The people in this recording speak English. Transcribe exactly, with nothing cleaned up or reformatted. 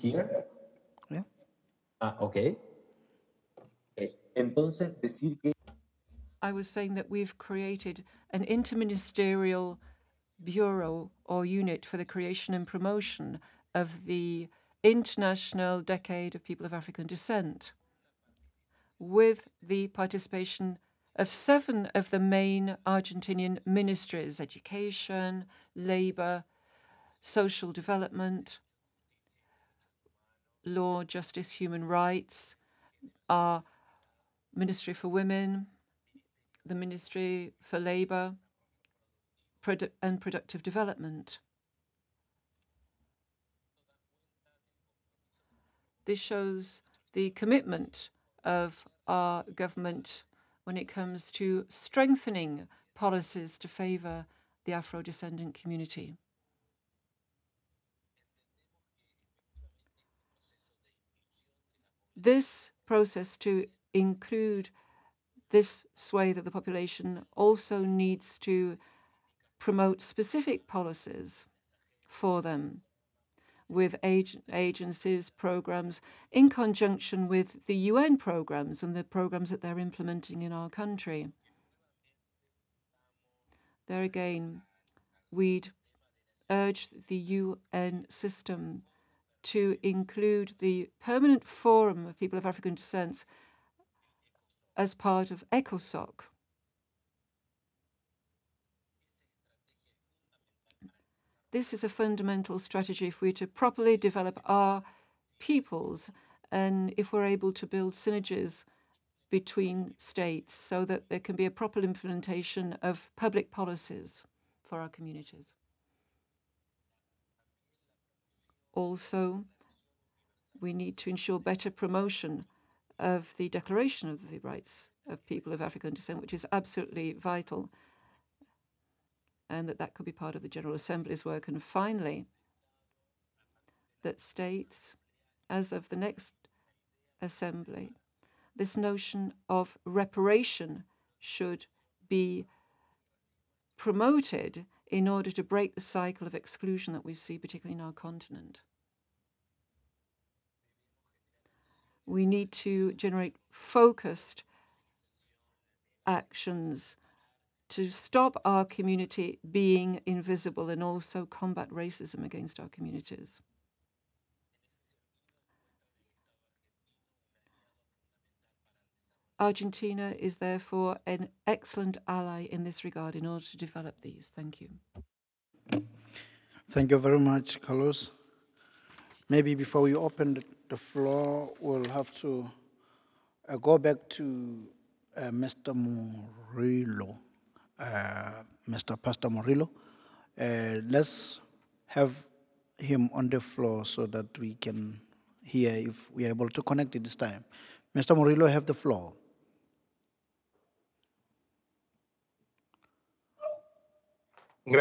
here? Yeah. Ah, okay. Eh, Entonces, decir que I was saying that we've created an interministerial bureau or unit for the creation and promotion of the International Decade of People of African Descent, with the participation of seven of the main Argentinian ministries: education, labor, social development, law, justice, human rights, our Ministry for Women, the Ministry for Labor Produ- and Productive Development. This shows the commitment of our government when it comes to strengthening policies to favour the Afro-descendant community. This process to include this swathe of the population also needs to promote specific policies for them with ag- agencies, programs, in conjunction with the U N programs and the programs that they're implementing in our country. There again, we'd urge the U N system to include the Permanent Forum of People of African Descent as part of ECOSOC. This is a fundamental strategy if we're to properly develop our peoples and if we're able to build synergies between states so that there can be a proper implementation of public policies for our communities. Also, we need to ensure better promotion of the Declaration of the Rights of People of African Descent, which is absolutely vital, and that that could be part of the General Assembly's work. And finally, that states, as of the next Assembly, this notion of reparation should be promoted in order to break the cycle of exclusion that we see, particularly in our continent. We need to generate focused actions to stop our community being invisible and also combat racism against our communities. Argentina is therefore an excellent ally in this regard in order to develop these. Thank you. Thank you very much, Carlos. Maybe before we open the, the floor, we'll have to uh, go back to uh, Mister Murillo, uh, Mister Pastor Murillo. Uh, let's have him on the floor so that we can hear if we are able to connect it this time. Mister Murillo, have the floor.